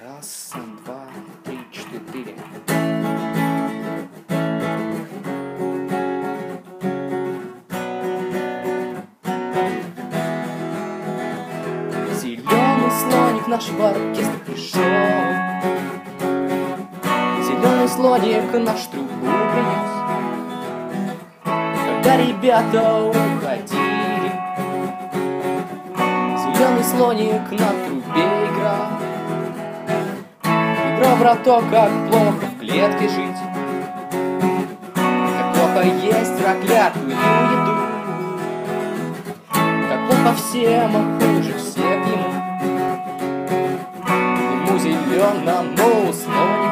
Раз, два, три, четыре. Зеленый слоник нашего оркестра пришел. Зеленый слоник наш трубу принес. Когда ребята уходили, зеленый слоник на трубе играл. Играл про то, как плохо в клетке жить, как плохо есть проклятую еду, как плохо всем, а хуже всех ему. Ему зеленому слонику